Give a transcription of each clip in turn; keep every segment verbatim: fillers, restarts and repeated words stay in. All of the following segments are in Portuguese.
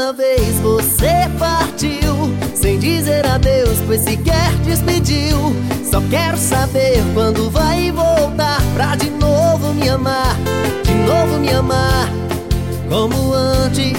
uma vez você partiu, sem dizer adeus, pois sequer despediu. Só quero saber quando vai voltar pra de novo me amar, de novo me amar como antes.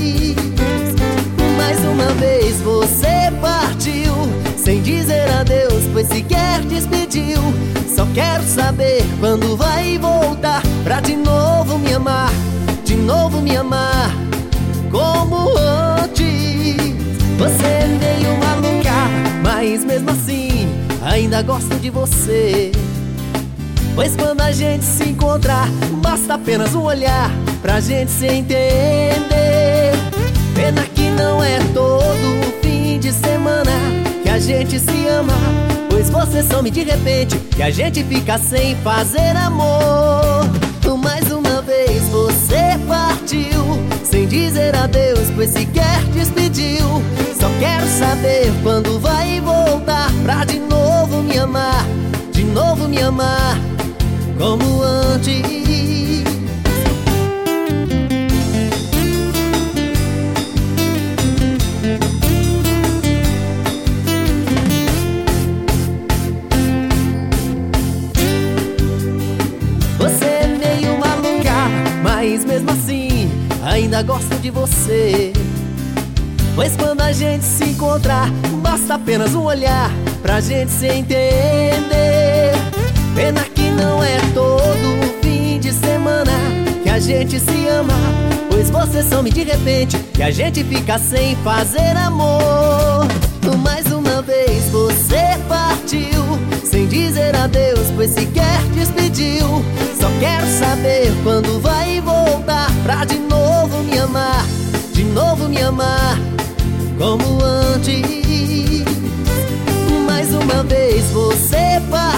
Mais uma vez você partiu, sem dizer adeus, pois sequer despediu. Só quero saber quando vai voltar pra de novo me amar, de novo me amar como antes. Você veio malucar, mas mesmo assim ainda gosto de você. Pois quando a gente se encontrar, basta apenas um olhar pra gente se entender. Pena que não é todo fim de semana que a gente se ama, pois você some de repente e a gente fica sem fazer amor. Mais uma vez você partiu, sem dizer adeus, pois sequer despediu. Só quero saber quando vai voltar pra de novo me amar, de novo me amar como antes. Você veio malucar, mas mesmo assim ainda gosto de você. Pois quando a gente se encontrar, basta apenas um olhar pra gente se entender. Pena que não é todo fim de semana que a gente se ama, pois você some de repente e a gente fica sem fazer amor. Mais uma vez você partiu, sem dizer adeus, pois sequer despediu. Só quero saber quando vai voltar pra de novo me amar, de novo me amar como antes. Mais uma vez você partiu,